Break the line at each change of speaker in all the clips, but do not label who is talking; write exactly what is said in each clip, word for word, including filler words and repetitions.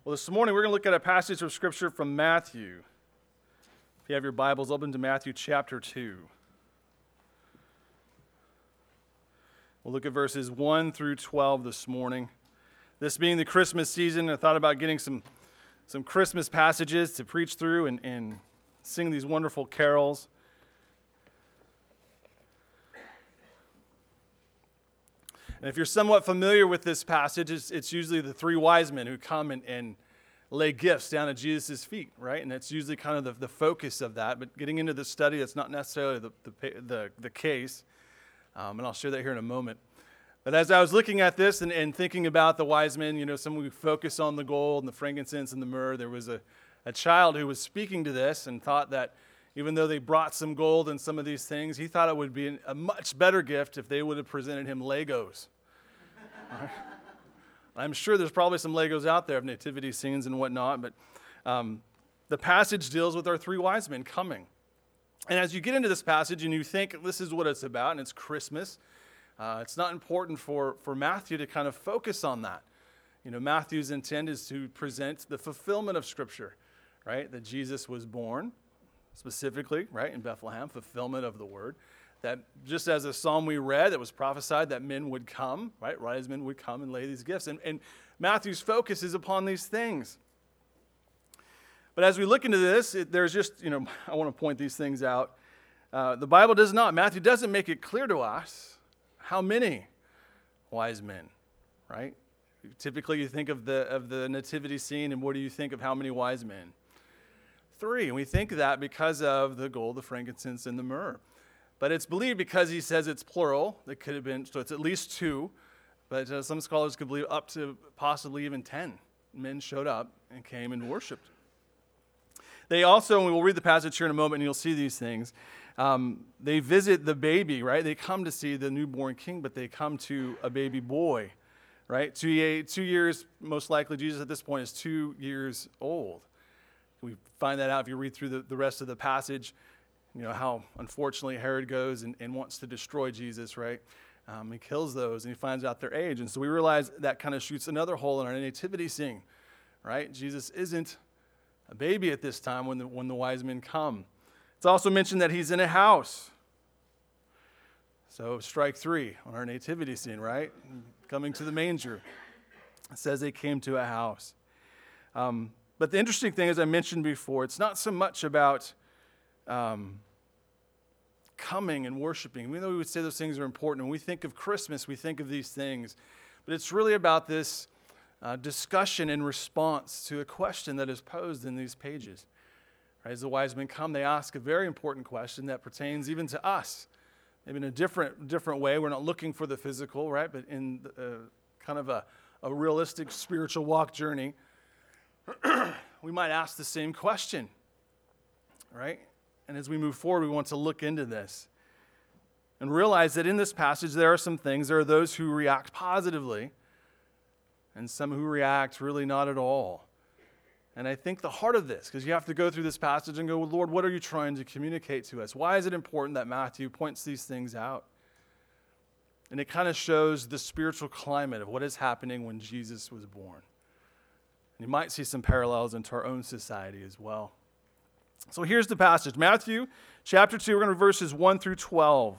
Well, this morning we're going to look at a passage of Scripture from Matthew. If you have your Bibles, open to Matthew chapter two. We'll look at verses one through twelve this morning. This being the Christmas season, I thought about getting some, some Christmas passages to preach through and, and sing these wonderful carols. And if you're somewhat familiar with this passage, it's, it's usually the three wise men who come and, and lay gifts down at Jesus' feet, right? And that's usually kind of the, the focus of that. But getting into the study, that's not necessarily the, the, the, the case. Um, and I'll share that here in a moment. But as I was looking at this and, and thinking about the wise men, you know, some we focus on the gold and the frankincense and the myrrh. There was a, a child who was speaking to this and thought that even though they brought some gold and some of these things, he thought it would be an, a much better gift if they would have presented him Legos. Right? I'm sure there's probably some Legos out there of nativity scenes and whatnot, but um, the passage deals with our three wise men coming. And as you get into this passage and you think this is what it's about, and it's Christmas, uh, it's not important for, for Matthew to kind of focus on that. You know, Matthew's intent is to present the fulfillment of Scripture, right? That Jesus was born, specifically, right, in Bethlehem, fulfillment of the word. That just as a psalm we read, it was prophesied that men would come, right? Wise men would come and lay these gifts. And, and Matthew's focus is upon these things. But as we look into this, it, there's just, you know, I want to point these things out. Uh, the Bible does not, Matthew doesn't make it clear to us how many wise men, right? Typically you think of the of the nativity scene, and what do you think of how many wise men? Three. And we think of that because of the gold, the frankincense, and the myrrh. But it's believed because he says it's plural. It could have been, so it's at least two. But uh, some scholars could believe up to possibly even ten men showed up and came and worshiped. They also, and we will read the passage here in a moment, and you'll see these things. Um, they visit the baby, right? They come to see the newborn king, but they come to a baby boy, right? Two, two years, most likely, Jesus at this point is two years old. We find that out if you read through the, the rest of the passage. You know, how unfortunately Herod goes and, and wants to destroy Jesus, right? Um, he kills those and he finds out their age. And so we realize that kind of shoots another hole in our nativity scene, right? Jesus isn't a baby at this time when the, when the wise men come. It's also mentioned that he's in a house. So strike three on our nativity scene, right? Coming to the manger. It says they came to a house. Um, but the interesting thing, as I mentioned before, it's not so much about um, coming and worshiping. Even though we would say those things are important, when we think of Christmas, we think of these things. But it's really about this uh, discussion in response to a question that is posed in these pages. Right? As the wise men come, they ask a very important question that pertains even to us. Maybe in a different different way. We're not looking for the physical, right? But in the, uh, kind of a, a realistic spiritual walk journey, we might ask the same question, right? And as we move forward, we want to look into this and realize that in this passage, there are some things. There are those who react positively and some who react really not at all. And I think the heart of this, because you have to go through this passage and go, well, Lord, what are you trying to communicate to us? Why is it important that Matthew points these things out? And it kind of shows the spiritual climate of what is happening when Jesus was born. And you might see some parallels into our own society as well. So here's the passage. Matthew chapter two, we're going to read verses one through twelve.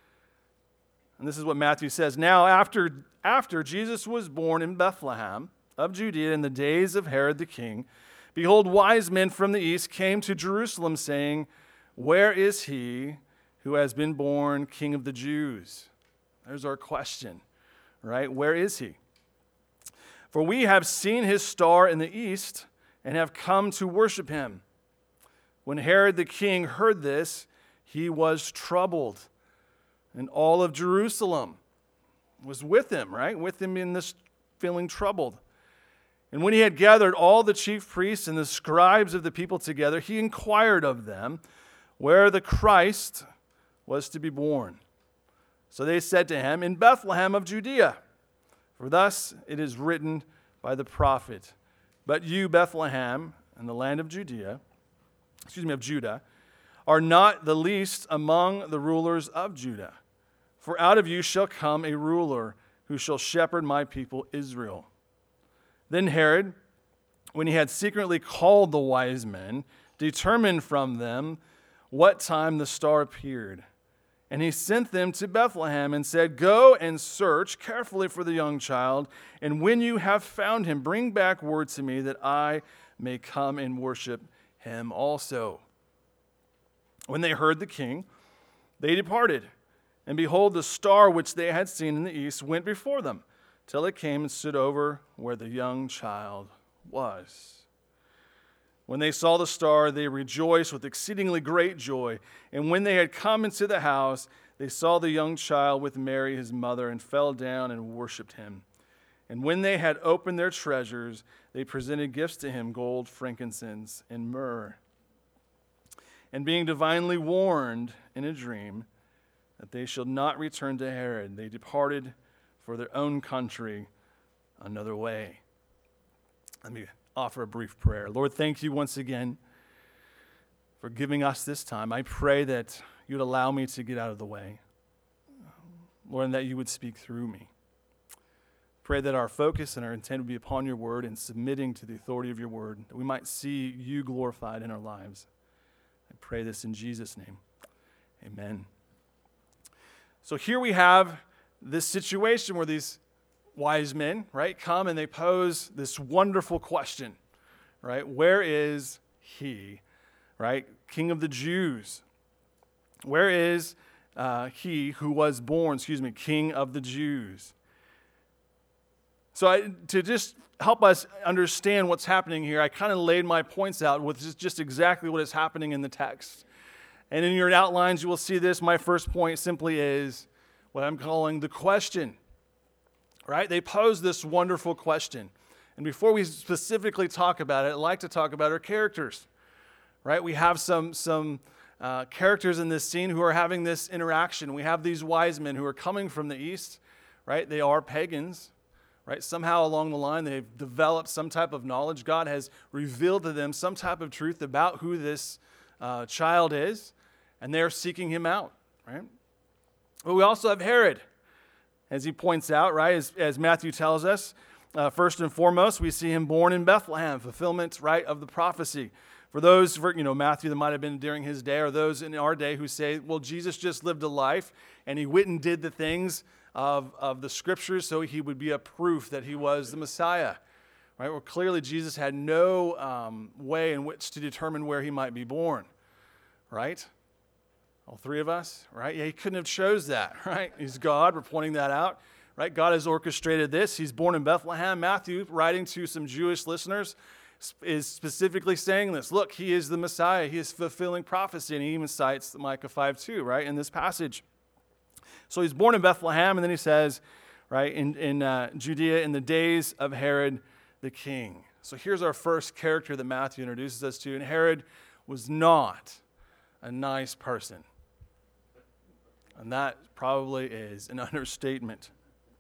And this is what Matthew says. Now, after, after Jesus was born in Bethlehem of Judea in the days of Herod the king, behold, wise men from the east came to Jerusalem, saying, where is he who has been born King of the Jews? There's our question, right? Where is he? For we have seen his star in the east and have come to worship him. When Herod the king heard this, he was troubled, and all of Jerusalem was with him, right? With him in this feeling troubled. And when he had gathered all the chief priests and the scribes of the people together, he inquired of them where the Christ was to be born. So they said to him, in Bethlehem of Judea, for thus it is written by the prophet, but you, Bethlehem, in the land of Judea, excuse me, of Judah, are not the least among the rulers of Judah. For out of you shall come a ruler who shall shepherd my people Israel. Then Herod, when he had secretly called the wise men, determined from them what time the star appeared. And he sent them to Bethlehem and said, "Go and search carefully for the young child, and when you have found him, bring back word to me that I may come and worship him also." When they heard the king, they departed. And behold, the star which they had seen in the east went before them, till it came and stood over where the young child was. When they saw the star, they rejoiced with exceedingly great joy. And when they had come into the house, they saw the young child with Mary his mother, and fell down and worshipped him. And when they had opened their treasures, they presented gifts to him, gold, frankincense, and myrrh. And being divinely warned in a dream that they should not return to Herod, they departed for their own country another way. Let me offer a brief prayer. Lord, thank you once again for giving us this time. I pray that you'd allow me to get out of the way, Lord, and that you would speak through me. Pray that our focus and our intent would be upon your word and submitting to the authority of your word, that we might see you glorified in our lives. I pray this in Jesus' name. Amen. So here we have this situation where these wise men, right, come and they pose this wonderful question, right? Where is he, right? King of the Jews. Where is uh, he who was born, excuse me, King of the Jews? So I, to just help us understand what's happening here, I kind of laid my points out with just, just exactly what is happening in the text. And in your outlines, you will see this. My first point simply is what I'm calling the question. Right? They pose this wonderful question. And before we specifically talk about it, I'd like to talk about our characters. Right? We have some, some uh, characters in this scene who are having this interaction. We have these wise men who are coming from the east. Right? They are pagans. Right? Somehow along the line, they've developed some type of knowledge. God has revealed to them some type of truth about who this uh, child is, and they're seeking him out. Right? But we also have Herod. As he points out, right, as, as Matthew tells us, uh, first and foremost, we see him born in Bethlehem, fulfillment, right, of the prophecy. For those, for, you know, Matthew that might have been during his day, or those in our day who say, well, Jesus just lived a life, and he went and did the things of, of the scriptures so he would be a proof that he was the Messiah. Right? Well, clearly Jesus had no um, way in which to determine where he might be born. Right? All three of us, right? Yeah, he couldn't have chose that, right? He's God. We're pointing that out, right? God has orchestrated this. He's born in Bethlehem. Matthew, writing to some Jewish listeners, is specifically saying this. Look, he is the Messiah. He is fulfilling prophecy, and he even cites Micah five two, right, in this passage. So he's born in Bethlehem, and then he says, right, in, in uh, Judea in the days of Herod the king. So here's our first character that Matthew introduces us to, and Herod was not a nice person. And that probably is an understatement.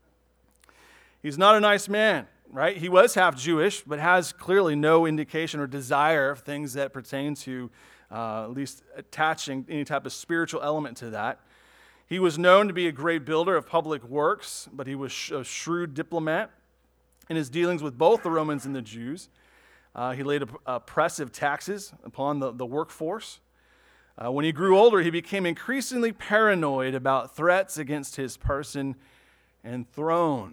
He's not a nice man, right? He was half Jewish, but has clearly no indication or desire of things that pertain to uh, at least attaching any type of spiritual element to that. He was known to be a great builder of public works, but he was a shrewd diplomat in his dealings with both the Romans and the Jews. Uh, he laid oppressive taxes upon the, the workforce. Uh, when he grew older, he became increasingly paranoid about threats against his person and throne.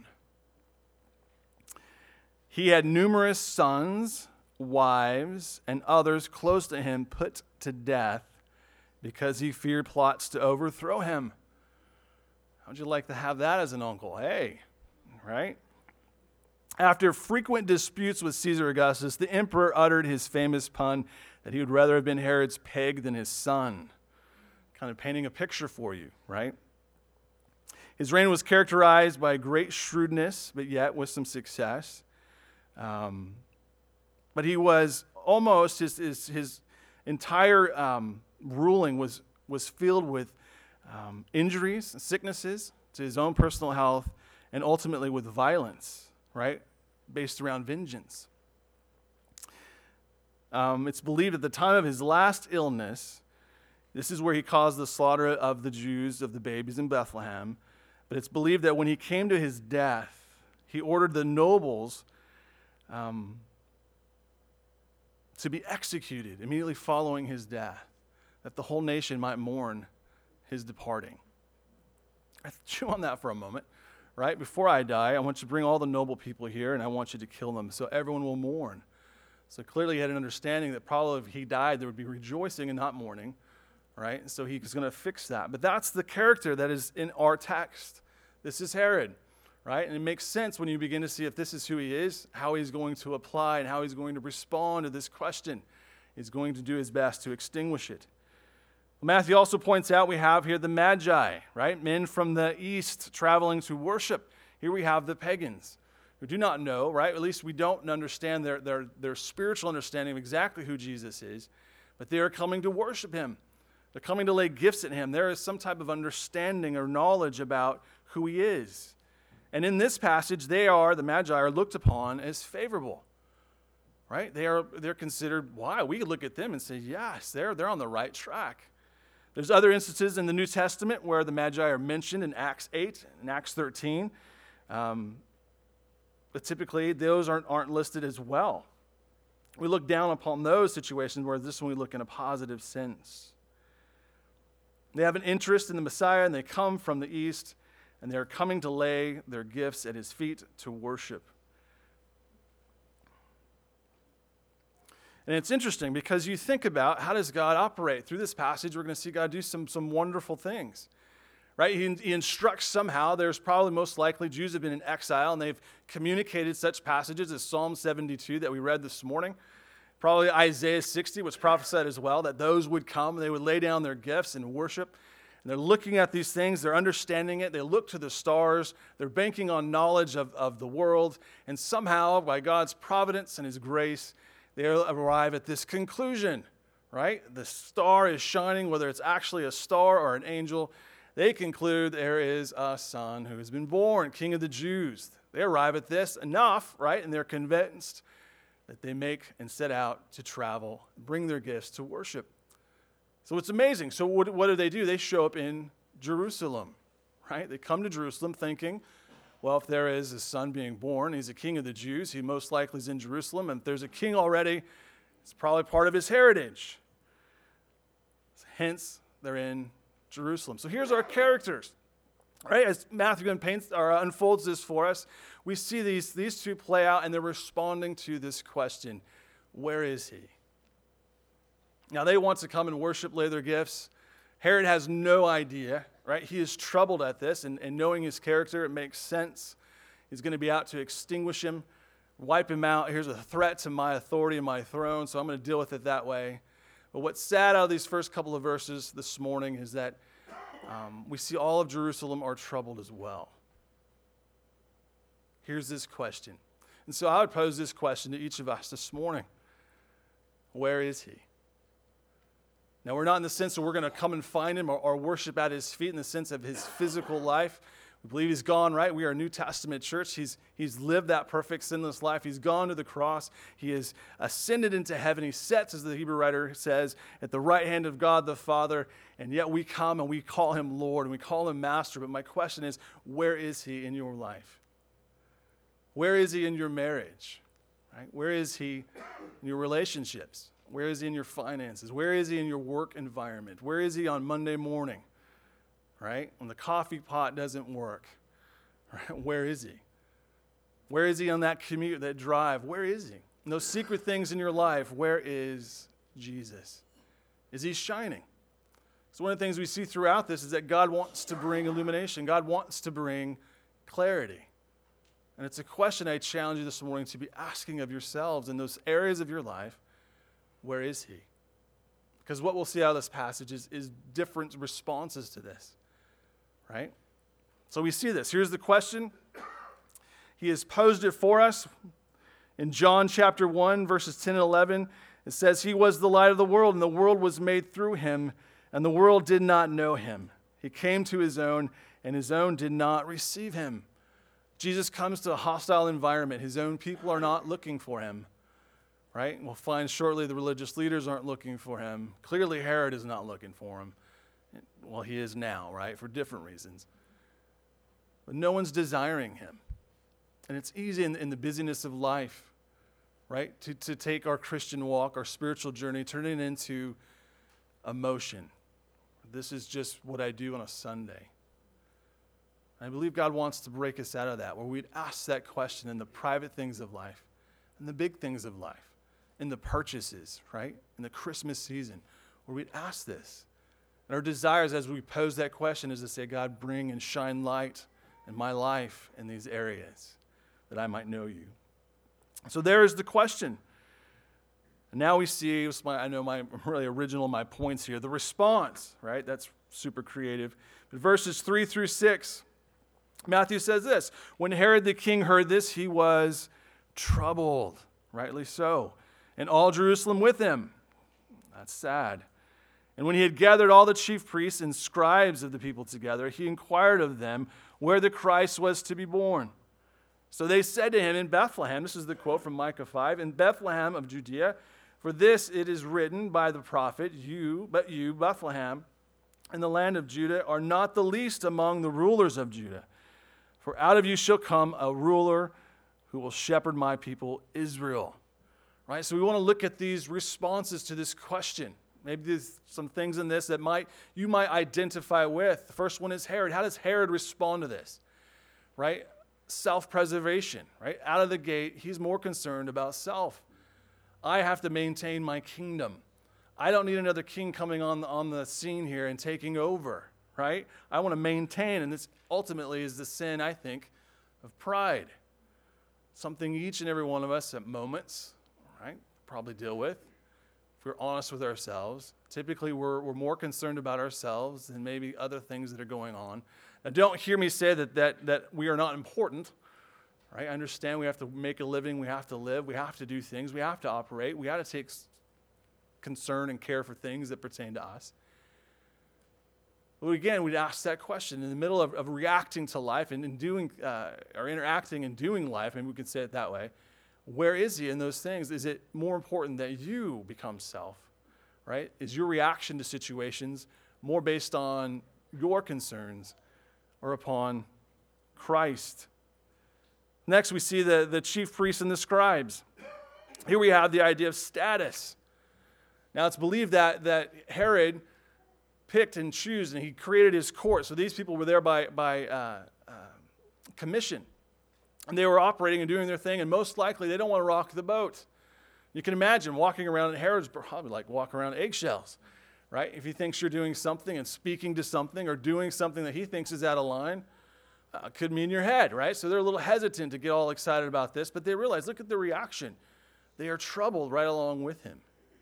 He had numerous sons, wives, and others close to him put to death because he feared plots to overthrow him. How'd you like to have that as an uncle? Hey, right? After frequent disputes with Caesar Augustus, the emperor uttered his famous pun that he would rather have been Herod's pig than his son. Kind of painting a picture for you, right? His reign was characterized by great shrewdness, but yet with some success. Um, but he was almost, his, his, his entire um, ruling was, was filled with um, injuries, sicknesses to his own personal health, and ultimately with violence, right? Based around vengeance. Um, it's believed at the time of his last illness, this is where he caused the slaughter of the Jews, of the babies in Bethlehem. But it's believed that when he came to his death, he ordered the nobles um, to be executed immediately following his death, that the whole nation might mourn his departing. I chew on that for a moment, right? Before I die, I want you to bring all the noble people here, and I want you to kill them so everyone will mourn. So clearly he had an understanding that probably if he died, there would be rejoicing and not mourning, right? So he was going to fix that. But that's the character that is in our text. This is Herod, right? And it makes sense when you begin to see if this is who he is, how he's going to apply and how he's going to respond to this question. He's going to do his best to extinguish it. Matthew also points out we have here the Magi, right? Men from the east traveling to worship. Here we have the pagans who do not know, right? At least we don't understand their, their, their spiritual understanding of exactly who Jesus is, but they are coming to worship him. They're coming to lay gifts at him. There is some type of understanding or knowledge about who he is. And in this passage, they are, the Magi are looked upon as favorable, right? They are, they're considered, why? We could look at them and say, yes, they're, they're on the right track. There's other instances in the New Testament where the Magi are mentioned in Acts eight and Acts thirteen. Um, but typically, those aren't, aren't listed as well. We look down upon those situations where this one we look in a positive sense. They have an interest in the Messiah, and they come from the east, and they're coming to lay their gifts at his feet to worship. And it's interesting because you think about how does God operate? Through this passage, we're going to see God do some, some wonderful things. Right? He, he instructs somehow. There's probably most likely Jews have been in exile, and they've communicated such passages as Psalm seventy-two that we read this morning. Probably Isaiah sixty was prophesied as well, that those would come, and they would lay down their gifts and worship. And they're looking at these things, they're understanding it, they look to the stars, they're banking on knowledge of, of the world, and somehow, by God's providence and his grace, they arrive at this conclusion, right? The star is shining, whether it's actually a star or an angel. They conclude there is a son who has been born, King of the Jews. They arrive at this enough, right? And they're convinced that they make and set out to travel, bring their gifts to worship. So it's amazing. So what, what do they do? They show up in Jerusalem, right? They come to Jerusalem thinking, well, if there is a son being born, he's a king of the Jews, he most likely is in Jerusalem, and if there's a king already, it's probably part of his heritage. Hence, they're in Jerusalem. So here's our characters, right? As Matthew paints or unfolds this for us, we see these, these two play out, and they're responding to this question, where is he? Now, they want to come and worship, lay their gifts. Herod has no idea, right? He is troubled at this, and, and knowing his character, it makes sense. He's going to be out to extinguish him, wipe him out. Here's a threat to my authority and my throne, so I'm going to deal with it that way. But what's sad out of these first couple of verses this morning is that um, we see all of Jerusalem are troubled as well. Here's this question. And so I would pose this question to each of us this morning. Where is he? Now, we're not in the sense that we're going to come and find him or, or worship at his feet in the sense of his physical life. We believe he's gone, right? We are a New Testament church. He's, he's lived that perfect, sinless life. He's gone to the cross. He has ascended into heaven. He sits, as the Hebrew writer says, at the right hand of God the Father. And yet we come and we call him Lord and we call him Master. But my question is, where is he in your life? Where is he in your marriage? Right? Where is he in your relationships? Where is he in your finances? Where is he in your work environment? Where is he on Monday morning? Right? When the coffee pot doesn't work, right? Where is he? Where is he on that commute, that drive? Where is he? And those secret things in your life, where is Jesus? Is he shining? So one of the things we see throughout this is that God wants to bring illumination. God wants to bring clarity. And it's a question I challenge you this morning to be asking of yourselves in those areas of your life, where is he? Because what we'll see out of this passage is, is different responses to this. Right? So we see this. Here's the question. He has posed it for us. In John chapter one, verses ten and eleven, it says, he was the light of the world, and the world was made through him, and the world did not know him. He came to his own, and his own did not receive him. Jesus comes to a hostile environment. His own people are not looking for him. Right? We'll find shortly the religious leaders aren't looking for him. Clearly, Herod is not looking for him. Well, he is now, right, for different reasons. But no one's desiring him. And it's easy in, in the busyness of life, right? To, to take our Christian walk, our spiritual journey, turn it into emotion. This is just what I do on a Sunday. I believe God wants to break us out of that, where we'd ask that question in the private things of life, in the big things of life, in the purchases, right? In the Christmas season, where we'd ask this. And our desires as we pose that question is to say, God, bring and shine light in my life in these areas that I might know you. So there is the question. And now we see, my, I know my really original, my points here, the response, right? That's super creative. But verses three through six, Matthew says this: when Herod the king heard this, he was troubled, rightly so, and all Jerusalem with him. That's sad. And when he had gathered all the chief priests and scribes of the people together, he inquired of them where the Christ was to be born. So they said to him, in Bethlehem, this is the quote from Micah five, in Bethlehem of Judea, for this it is written by the prophet, you, but you, Bethlehem, in the land of Judah, are not the least among the rulers of Judah. For out of you shall come a ruler who will shepherd my people Israel. Right? So we want to look at these responses to this question. Maybe there's some things in this that might you might identify with. The first one is Herod. How does Herod respond to this? Right? Self-preservation. Right? Out of the gate, he's more concerned about self. I have to maintain my kingdom. I don't need another king coming on the, on the scene here and taking over. Right? I want to maintain, and this ultimately is the sin, I think, of pride. Something each and every one of us at moments, right, probably deal with. If we're honest with ourselves, typically we're, we're more concerned about ourselves than maybe other things that are going on. Now, don't hear me say that, that, that we are not important. Right? I understand we have to make a living, we have to live, we have to do things, we have to operate, we got to take concern and care for things that pertain to us. But again, we'd ask that question in the middle of, of reacting to life and in doing, uh, or interacting and doing life, maybe we could say it that way. Where is he in those things? Is it more important that you become self, right? Is your reaction to situations more based on your concerns or upon Christ? Next, we see the, the chief priests and the scribes. Here we have the idea of status. Now, it's believed that, that Herod picked and chose, and he created his court. So these people were there by, by uh, uh, commission. And they were operating and doing their thing, and most likely they don't want to rock the boat. You can imagine walking around, and Herod's probably like walking around eggshells, right? If he thinks you're doing something and speaking to something or doing something that he thinks is out of line, uh, could mean your head, right? So they're a little hesitant to get all excited about this, but they realize, look at the reaction. They are troubled right along with him.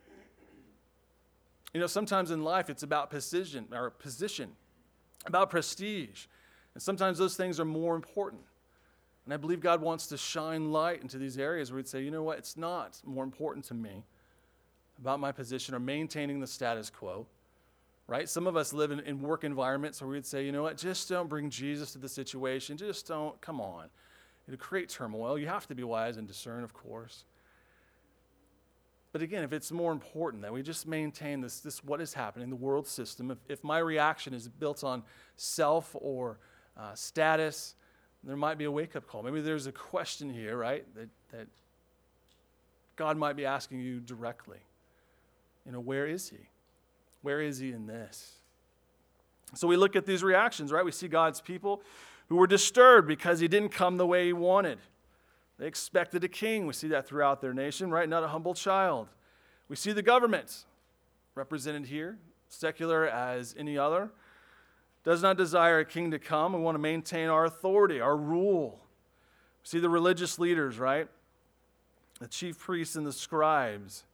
You know, sometimes in life it's about position, or position, about prestige. And sometimes those things are more important. And I believe God wants to shine light into these areas where we'd say, you know what, it's not more important to me about my position or maintaining the status quo, right? Some of us live in, in work environments where we'd say, you know what, just don't bring Jesus to the situation. Just don't, come on. It'll create turmoil. You have to be wise and discern, of course. But again, if it's more important that we just maintain this, this what is happening, the world system, if, if my reaction is built on self or uh, status, there might be a wake-up call. Maybe there's a question here, right, that, that God might be asking you directly. You know, where is he? Where is he in this? So we look at these reactions, right? We see God's people who were disturbed because he didn't come the way he wanted. They expected a king. We see that throughout their nation, right? Not a humble child. We see the government represented here, secular as any other, does not desire a king to come. We want to maintain our authority, our rule. We see the religious leaders, right? The chief priests and the scribes.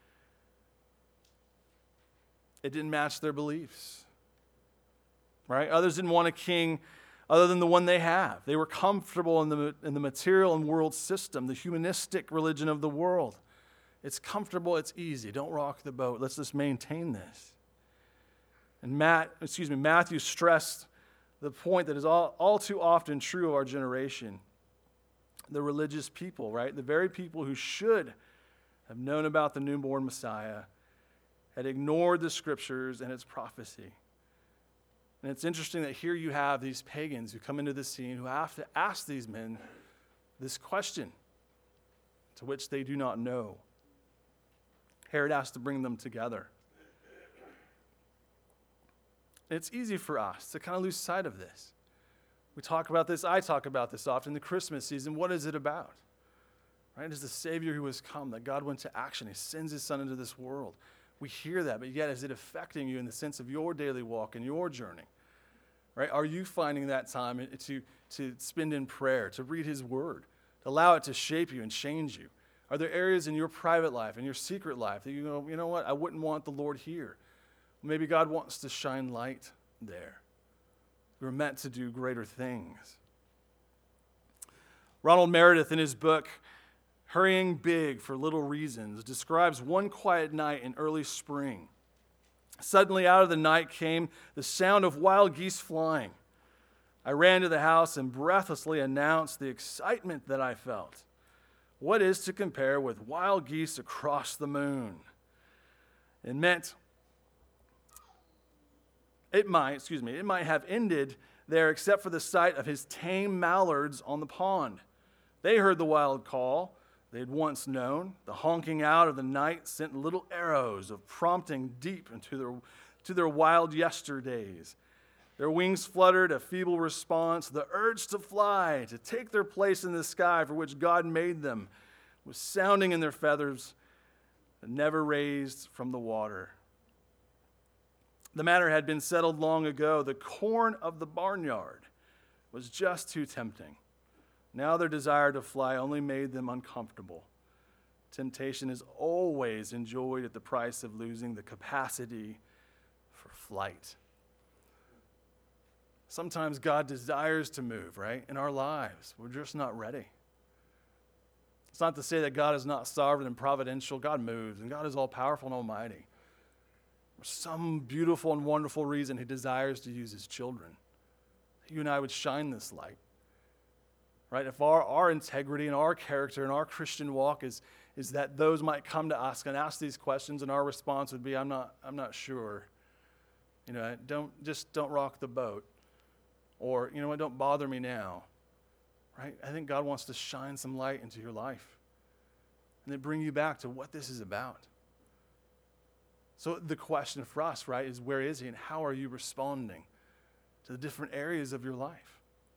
It didn't match their beliefs, right? Others didn't want a king other than the one they have. They were comfortable in the, in the material and world system, the humanistic religion of the world. It's comfortable, it's easy. Don't rock the boat. Let's just maintain this. And Matt, excuse me, Matthew stressed the point that is all, all too often true of our generation. The religious people, right? The very people who should have known about the newborn Messiah had ignored the scriptures and its prophecy. And it's interesting that here you have these pagans who come into the scene who have to ask these men this question. to which they do not know. Herod has to bring them together. And it's easy for us to kind of lose sight of this. We talk about this, I talk about this often in the Christmas season. What is it about? Right? It's the Savior who has come, that God went to action. He sends his Son into this world. We hear that, but yet is it affecting you in the sense of your daily walk and your journey? Right? Are you finding that time to, to spend in prayer, to read his word, to allow it to shape you and change you? Are there areas in your private life, in your secret life, that you go, you know what, I wouldn't want the Lord here? Maybe God wants to shine light there. We're meant to do greater things. Ronald Meredith, in his book, Hurrying Big for Little Reasons, describes one quiet night in early spring. Suddenly out of the night came the sound of wild geese flying. I ran to the house and breathlessly announced the excitement that I felt. What is to compare with wild geese across the moon? It meant, it might, excuse me, it might have ended there except for the sight of his tame mallards on the pond. They heard the wild call they had once known. The honking out of the night sent little arrows of prompting deep into their, to their wild yesterdays. Their wings fluttered, a feeble response. The urge to fly, to take their place in the sky for which God made them, was sounding in their feathers, but never raised from the water. The matter had been settled long ago. The corn of the barnyard was just too tempting. Now their desire to fly only made them uncomfortable. Temptation is always enjoyed at the price of losing the capacity for flight. Sometimes God desires to move, right, in our lives. We're just not ready. It's not to say that God is not sovereign and providential. God moves, and God is all-powerful and almighty. For some beautiful and wonderful reason, he desires to use his children. You and I would shine this light. Right? If our, our integrity and our character and our Christian walk is, is that those might come to us and ask these questions, and our response would be, I'm not, I'm not sure. You know, don't just don't rock the boat. Or, you know what, don't bother me now. Right? I think God wants to shine some light into your life. And then bring you back to what this is about. So the question for us, right, is where is he and how are you responding to the different areas of your life?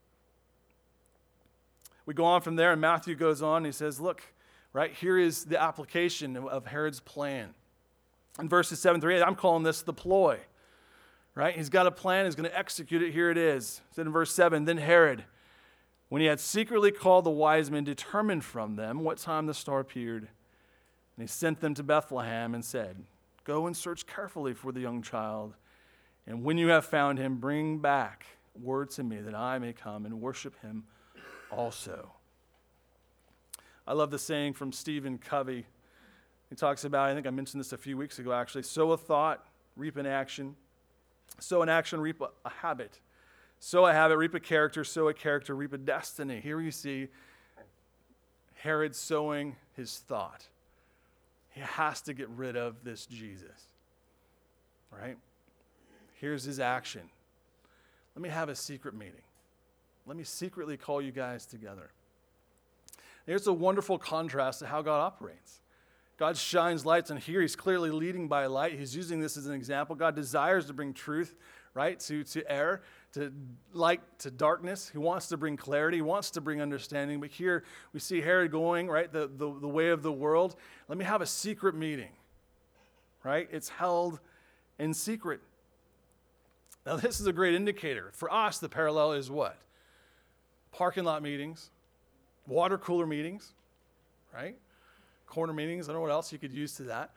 We go on from there, and Matthew goes on, and he says, look, right, here is the application of Herod's plan. In verses seven through eight, I'm calling this the ploy, right? He's got a plan, he's going to execute it, here it is. It said in verse seven, then Herod, when he had secretly called the wise men, determined from them what time the star appeared, and he sent them to Bethlehem and said, go and search carefully for the young child, and when you have found him, bring back word to me that I may come and worship him also. I love the saying from Stephen Covey. He talks about, I think I mentioned this a few weeks ago actually, sow a thought, reap an action. Sow an action, reap a, a habit. Sow a habit, reap a character. Sow a character, reap a destiny. Here you see Herod sowing his thought. He has to get rid of this Jesus. Right? Here's his action. Let me have a secret meeting. Let me secretly call you guys together. There's a wonderful contrast to how God operates. God shines lights, and here he's clearly leading by light. He's using this as an example. God desires to bring truth, right, to, to error, to light to darkness. He wants to bring clarity. He wants to bring understanding. But here we see Herod going, right, the, the, the way of the world. Let me have a secret meeting, right? It's held in secret. Now, this is a great indicator. For us, the parallel is what? Parking lot meetings, water cooler meetings, right? Corner meetings. I don't know what else you could use to that.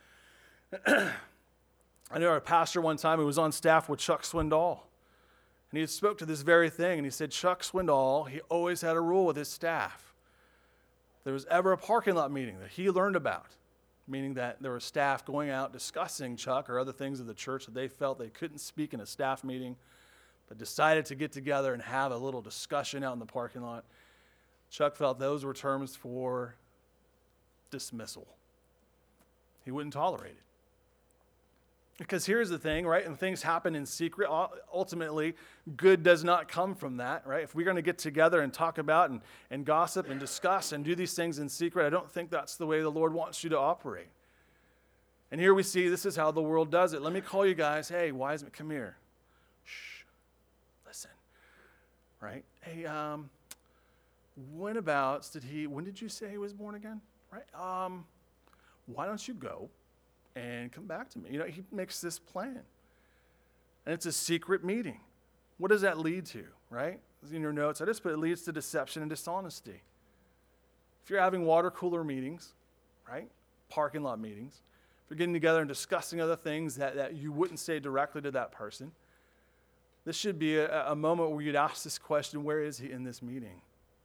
I know a pastor one time who was on staff with Chuck Swindoll. And he had spoke to this very thing. And he said, Chuck Swindoll, he always had a rule with his staff. If there was ever a parking lot meeting that he learned about, meaning that there was staff going out discussing Chuck or other things of the church that they felt they couldn't speak in a staff meeting, but decided to get together and have a little discussion out in the parking lot. Chuck felt those were terms for dismissal. He wouldn't tolerate it. Because here's the thing, right? And things happen in secret. Ultimately, good does not come from that, right? If we're going to get together and talk about and, and gossip and discuss and do these things in secret, I don't think that's the way the Lord wants you to operate. And here we see this is how the world does it. Let me call you guys. Hey, Wiseman, come here. Shh. Listen. Right? Hey, um, when about did he, when did you say he was born again? Right? Um, why don't you go and come back to me? You know, he makes this plan. And it's a secret meeting. What does that lead to, right? In your notes, I just put it leads to deception and dishonesty. If you're having water cooler meetings, right? Parking lot meetings, if you're getting together and discussing other things that, that you wouldn't say directly to that person, this should be a, a moment where you'd ask this question, where is he in this meeting?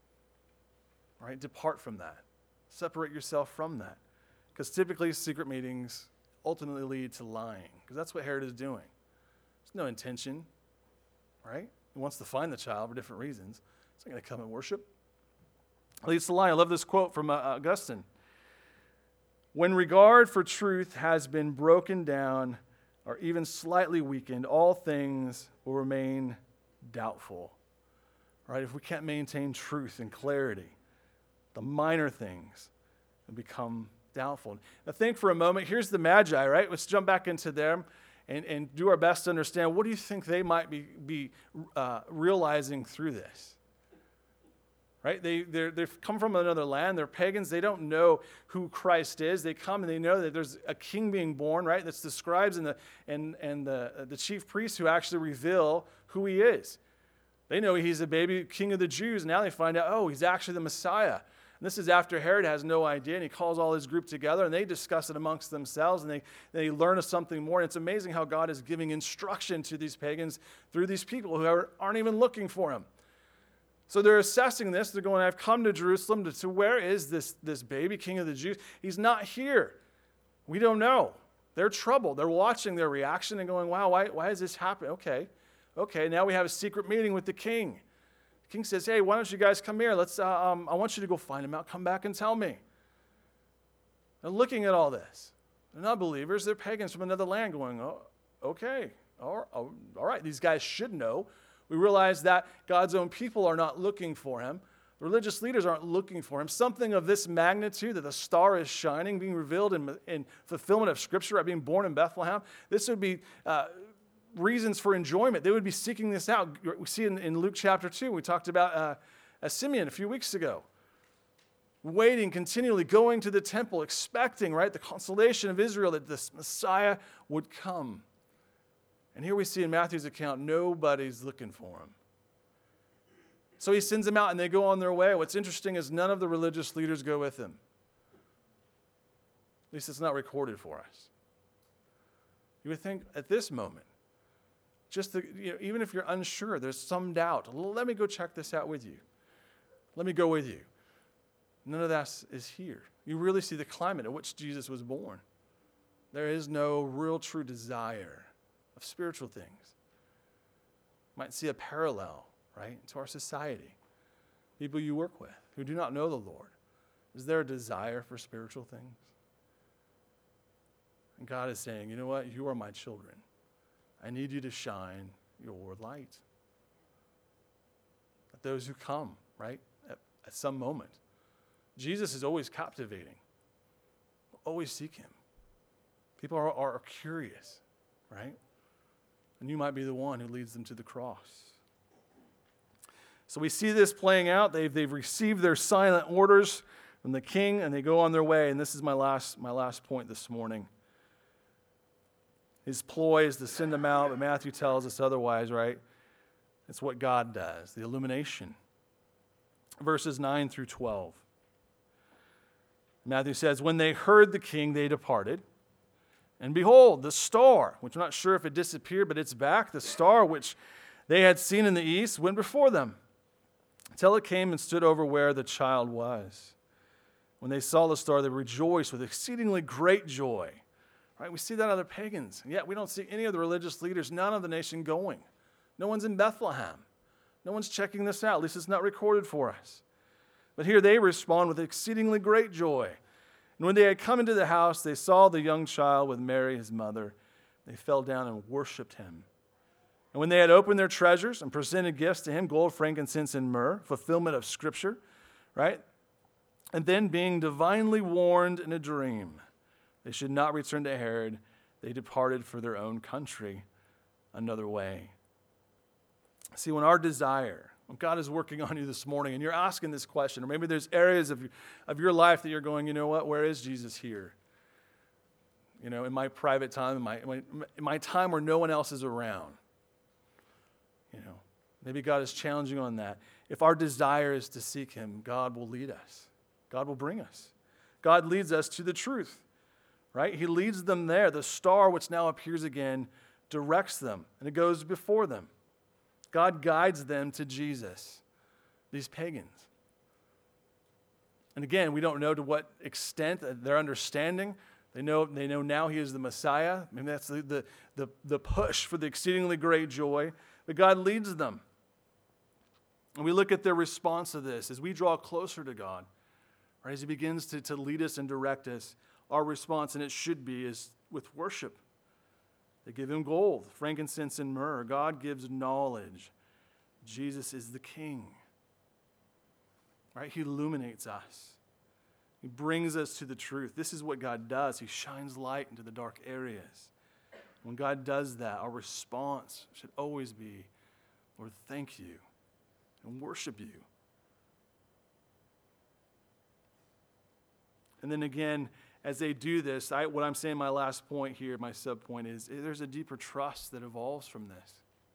Right? Depart from that. Separate yourself from that. Because typically secret meetings ultimately lead to lying. Because that's what Herod is doing. There's no intention, right? He wants to find the child for different reasons. He's not going to come and worship. It leads to lying. I love this quote from uh, Augustine. When regard for truth has been broken down or even slightly weakened, all things will remain doubtful. Right? If we can't maintain truth and clarity, the minor things will become doubtful. Now think for a moment, here's the Magi, right? Let's jump back into them and, and do our best to understand what do you think they might be, be uh, realizing through this? Right? They, they've come from another land. They're pagans. They don't know who Christ is. They come and they know that there's a king being born, right? That's the scribes and the, and, and the, the chief priests who actually reveal who he is. They know he's a baby king of the Jews. Now they find out, oh, he's actually the Messiah. And this is after Herod has no idea, and he calls all his group together, and they discuss it amongst themselves, and they, they learn of something more. And it's amazing how God is giving instruction to these pagans through these people who are, aren't even looking for him. So they're assessing this. They're going, I've come to Jerusalem to, to where is this, this baby king of the Jews? He's not here. We don't know. They're troubled. They're watching their reaction and going, wow, why, why is this happening? Okay, okay, now we have a secret meeting with the king. The king says, hey, why don't you guys come here? Let's. Uh, um, I want you to go find him out. Come back and tell me. They're looking at all this. They're not believers. They're pagans from another land going, oh, okay, all, all right, these guys should know. We realize that God's own people are not looking for him. The religious leaders aren't looking for him. Something of this magnitude, that the star is shining, being revealed in, in fulfillment of Scripture, right, being born in Bethlehem, this would be uh, reasons for enjoyment. They would be seeking this out. We see in, in Luke chapter two, we talked about uh, a Simeon a few weeks ago. Waiting, continually going to the temple, expecting, right, the consolation of Israel that this Messiah would come. And here we see in Matthew's account, nobody's looking for him. So he sends them out and they go on their way. What's interesting is none of the religious leaders go with him. At least it's not recorded for us. You would think at this moment, just the, you know, even if you're unsure, there's some doubt. Let me go check this out with you. Let me go with you. None of that is here. You really see the climate in which Jesus was born. There is no real true desire of spiritual things. You might see a parallel, right, to our society. People you work with who do not know the Lord. Is there a desire for spiritual things? And God is saying, you know what? You are my children. I need you to shine your light. At those who come, right, at, at some moment. Jesus is always captivating. Always seek him. People are, are curious, right? And you might be the one who leads them to the cross. So we see this playing out. They've, they've received their silent orders from the king, and they go on their way. And this is my last, my last point this morning. His ploy is to send them out, but Matthew tells us otherwise, right? It's what God does, the illumination. Verses nine through twelve. Matthew says, when they heard the king, they departed. And behold, the star, which I'm not sure if it disappeared, but it's back, the star which they had seen in the east went before them, until it came and stood over where the child was. When they saw the star, they rejoiced with exceedingly great joy. Right? We see that in other pagans, and yet we don't see any of the religious leaders, none of the nation going. No one's in Bethlehem. No one's checking this out. At least it's not recorded for us. But here they respond with exceedingly great joy. And when they had come into the house, they saw the young child with Mary, his mother, They fell down and worshiped him. And when they had opened their treasures and presented gifts to him, gold, frankincense, and myrrh, fulfillment of Scripture, right? And then being divinely warned in a dream, they should not return to Herod, they departed for their own country another way. See, when our desire, when God is working on you this morning and you're asking this question, or maybe there's areas of, of your life that you're going, you know what, where is Jesus here? You know, in my private time, in my, in my time where no one else is around. You know, maybe God is challenging on that. If our desire is to seek him, God will lead us. God will bring us. God leads us to the truth, right? He leads them there. The star which now appears again directs them, and it goes before them. God guides them to Jesus, these pagans. And again, we don't know to what extent their understanding. They know, they know now he is the Messiah. Maybe that's the, the, the, the push for the exceedingly great joy. But God leads them. And we look at their response to this as we draw closer to God, right? As he begins to, to lead us and direct us, our response, and it should be, is with worship. They give him gold, frankincense, and myrrh. God gives knowledge. Jesus is the King. Right? He illuminates us. He brings us to the truth. This is what God does. He shines light into the dark areas. When God does that, our response should always be, Lord, thank you, and worship you. And then again, as they do this, I, what I'm saying, my last point here, my sub point is, there's a deeper trust that evolves from this.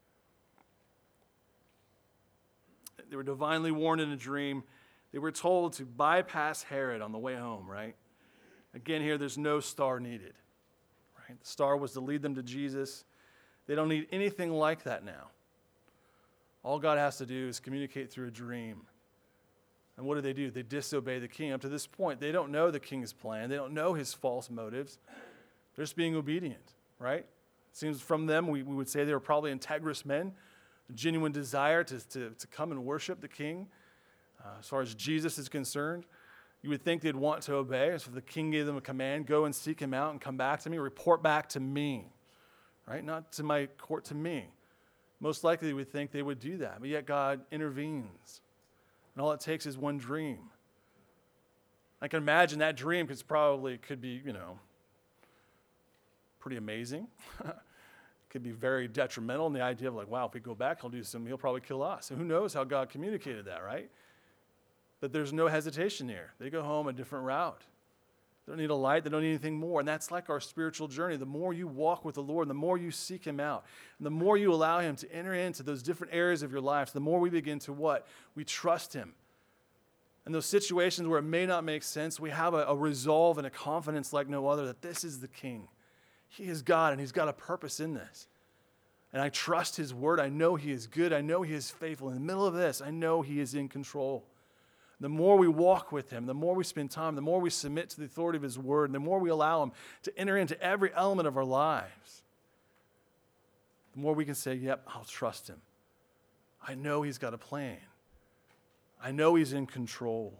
They were divinely warned in a dream. They were told to bypass Herod on the way home, right? Again, here, there's no star needed. Right? The star was to lead them to Jesus. They don't need anything like that now. All God has to do is communicate through a dream. And what do they do? They disobey the king. Up to this point, they don't know the king's plan. They don't know his false motives. They're just being obedient, right? It seems from them, we, we would say they were probably integrous men, a genuine desire to, to, to come and worship the king. Uh, as far as Jesus is concerned, you would think they'd want to obey. So if the king gave them a command, go and seek him out and come back to me, report back to me, right? Not to my court, to me. Most likely you would think they would do that, but yet God intervenes. And all it takes is one dream. I can imagine that dream because probably could be, you know, pretty amazing. Could be very detrimental in the idea of like, wow, if we go back, he'll do some, he'll probably kill us. And who knows how God communicated that, right? But there's no hesitation here. They go home a different route. They don't need a light. They don't need anything more. And that's like our spiritual journey. The more you walk with the Lord, the more you seek him out, and the more you allow him to enter into those different areas of your life, the more we begin to what? We trust him. In those situations where it may not make sense, we have a, a resolve and a confidence like no other that this is the King. He is God, and he's got a purpose in this. And I trust his word. I know he is good. I know he is faithful. In the middle of this, I know he is in control. The more we walk with him, the more we spend time, the more we submit to the authority of his word, and the more we allow him to enter into every element of our lives, the more we can say, yep, I'll trust him. I know he's got a plan. I know he's in control.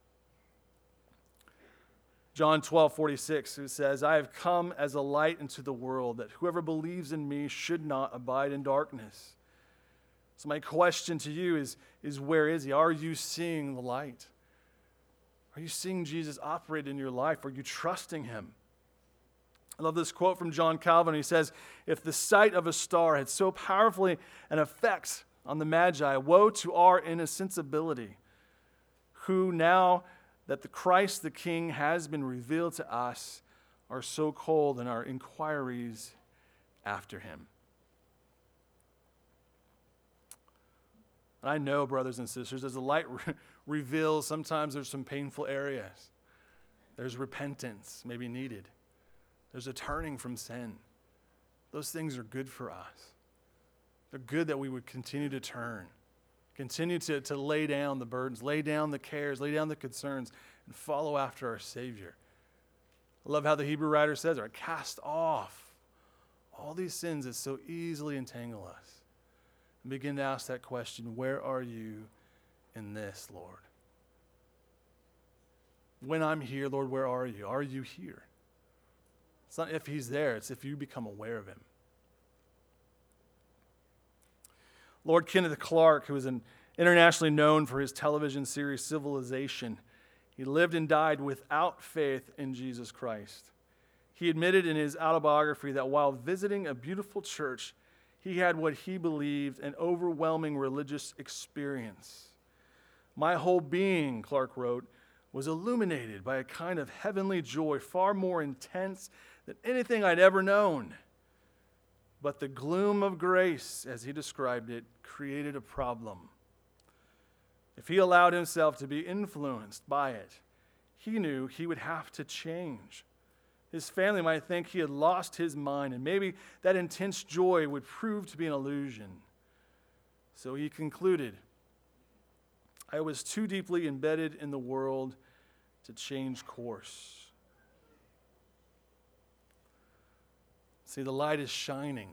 John twelve forty-six, who says, I have come as a light into the world, that whoever believes in me should not abide in darkness. So my question to you is, is where is he? Are you seeing the light? Are you seeing Jesus operate in your life? Are you trusting him? I love this quote from John Calvin. He says, if the sight of a star had so powerfully an effect on the Magi, woe to our insensibility, who now that the Christ the King has been revealed to us, are so cold in our inquiries after him. I know, brothers and sisters, as the light re- reveals, sometimes there's some painful areas. There's repentance maybe needed. There's a turning from sin. Those things are good for us. They're good that we would continue to turn, continue to, to lay down the burdens, lay down the cares, lay down the concerns, and follow after our Savior. I love how the Hebrew writer says, or cast off all these sins that so easily entangle us. And begin to ask that question, where are you in this, Lord? When I'm here, Lord, where are you? Are you here? It's not if he's there, it's if you become aware of him. Lord Kenneth Clark, who is an internationally known for his television series Civilization, he lived and died without faith in Jesus Christ. He admitted in his autobiography that while visiting a beautiful church, he had what he believed an overwhelming religious experience. My whole being, Clark wrote, was illuminated by a kind of heavenly joy far more intense than anything I'd ever known. But the gloom of grace, as he described it, created a problem. If he allowed himself to be influenced by it, he knew he would have to change. His family might think he had lost his mind, and maybe that intense joy would prove to be an illusion. So he concluded, I was too deeply embedded in the world to change course. See, the light is shining.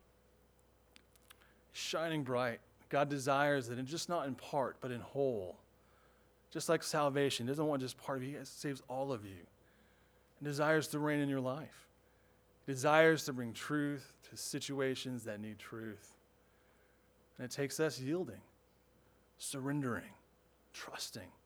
Shining bright. God desires it, and just not in part, but in whole. Just like salvation, he doesn't want just part of you, he saves all of you. He desires to reign in your life. He desires to bring truth to situations that need truth. And it takes us yielding, surrendering, trusting,